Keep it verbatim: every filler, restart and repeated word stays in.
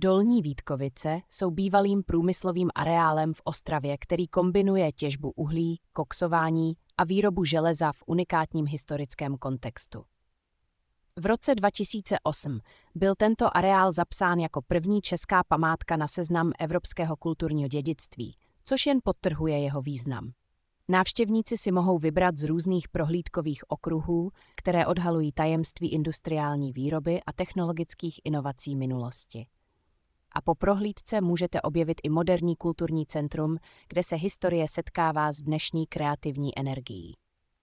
Dolní Vítkovice jsou bývalým průmyslovým areálem v Ostravě, který kombinuje těžbu uhlí, koksování a výrobu železa v unikátním historickém kontextu. V roce dva tisíce osm byl tento areál zapsán jako první česká památka na seznam Evropského kulturního dědictví, což jen podtrhuje jeho význam. Návštěvníci si mohou vybrat z různých prohlídkových okruhů, které odhalují tajemství industriální výroby a technologických inovací minulosti. A po prohlídce můžete objevit i moderní kulturní centrum, kde se historie setkává s dnešní kreativní energií.